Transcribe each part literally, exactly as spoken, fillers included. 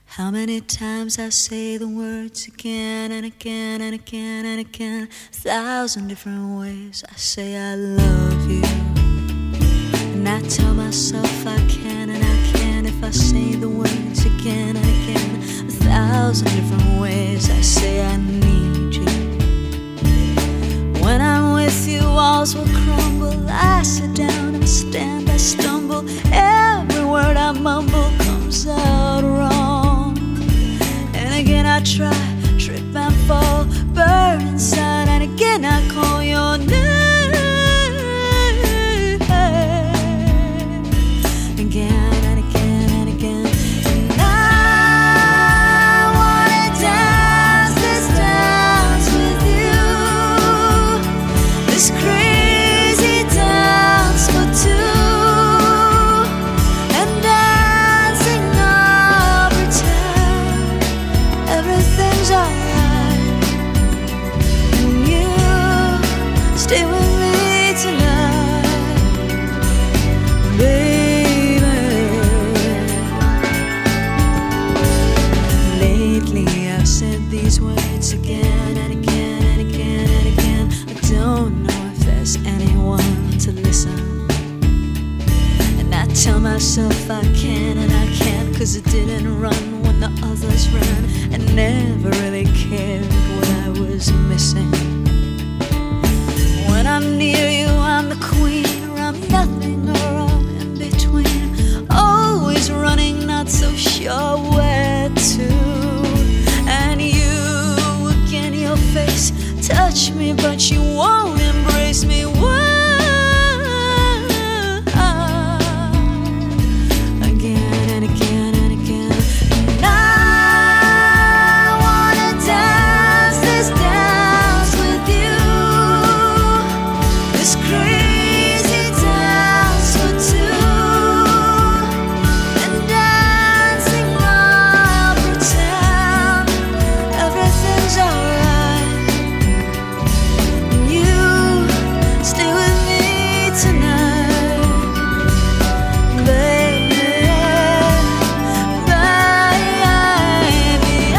How many times I say the words again and again and again and again, a thousand different ways I say I love you. And I tell myself I can and I can if I say the words again and again, a thousand different ways I say I need you. When I'm with you, walls will crumble. I sit down and stand, I stumble. Every word I mumble comes out wrong. And again I try, trip and fall, burn inside. And again I call your name. Again and again and again. And I wanna dance this dance with you, this crazy dance for two. And dancing I'll pretend everything's alright. And you stay with me tonight, baby. Lately I've said these words again and again and again and again. I don't know if there's anyone to listen. And I tell myself I can and I can't, 'cause it didn't run when the others ran, and never really cared what I was missing. When I'm near you, I'm the queen, or I'm nothing, or I'm in between. Always running, not so sure where to. And you, again, your face, touch me, but you won't embrace me. Why? Again and again and again. And I wanna dance this dance with you, this crazy dance for two. And dancing I'll pretend everything's alright. And you stay with me tonight, baby, baby. I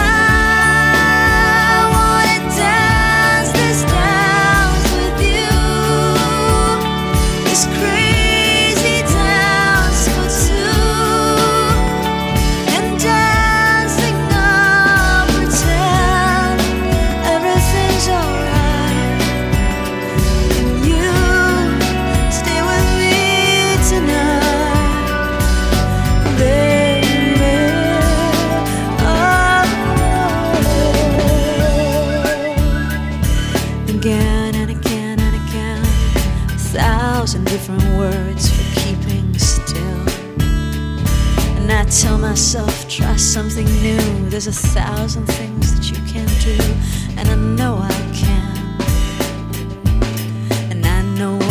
wanna dance this dance with you, this crazy dance for two. And dancing I'll pretend everything's alright. And you stay with me tonight, baby. Oh. Again and again and again, a thousand different words for keeping still. And I tell myself, try something new. There's a thousand things that you can do, and I know I can. And I know